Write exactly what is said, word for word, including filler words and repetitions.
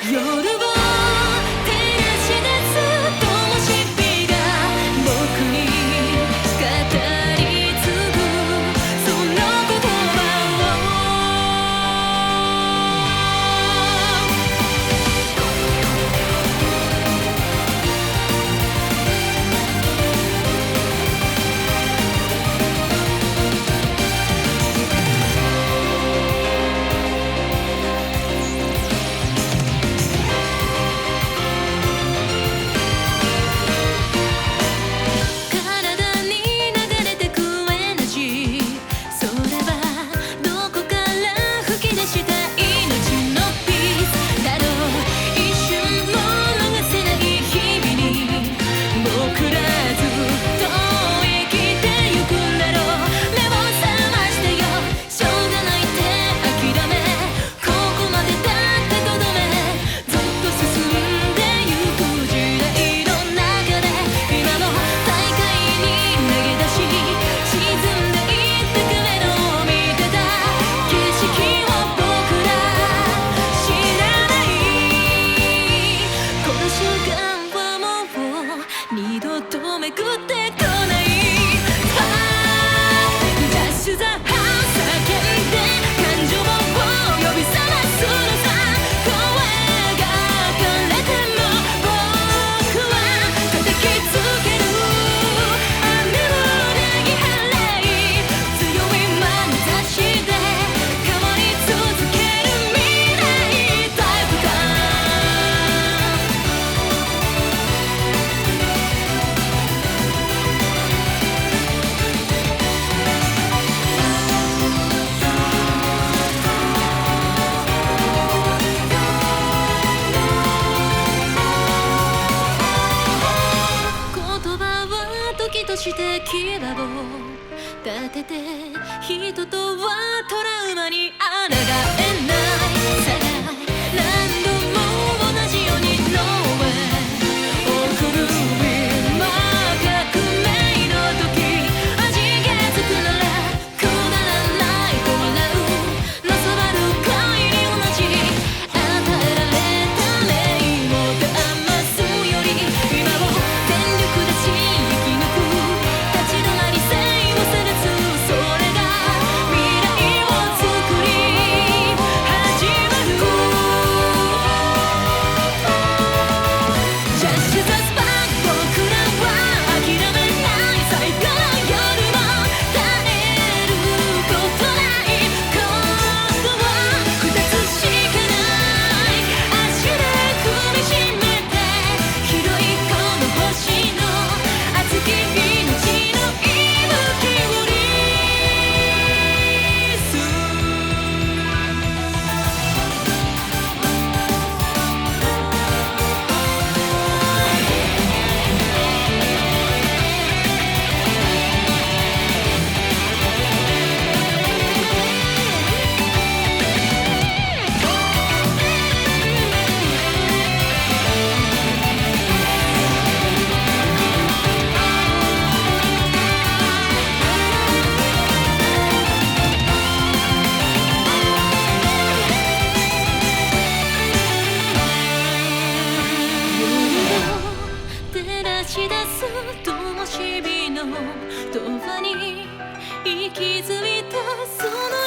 夜を照らし出す灯火が僕に語り継ぐその言葉二度とめくってこない Just the house 叫んで感情を呼び覚ますのさ声が枯れても僕は叩きつける雨をなぎ払い強い眼差しで変わり続ける未来タイプか時として牙を立てて人とはトラウマに抗えないさが何度も同じように Nowhere 送る今革命の時味気づくならくだらないと笑うのそばる恋に同じ与えられた霊を騙すより今を全力出し立ち止まりせいをされつそれが未来を作り始まる Just the spark 僕らは諦めない最後の夜も絶えることない今度は二つしかない足で踏みしめて広いこの星の熱き命の息吹をリス照らし出す灯火の灯に息づいたその